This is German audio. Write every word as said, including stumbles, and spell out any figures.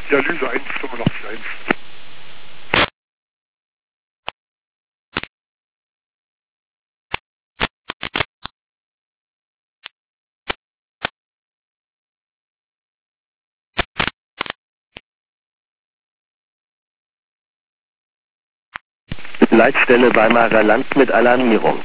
Dialyse eins, fünfundachtzig eins. Leitstelle Weimarer Land mit Alarmierung.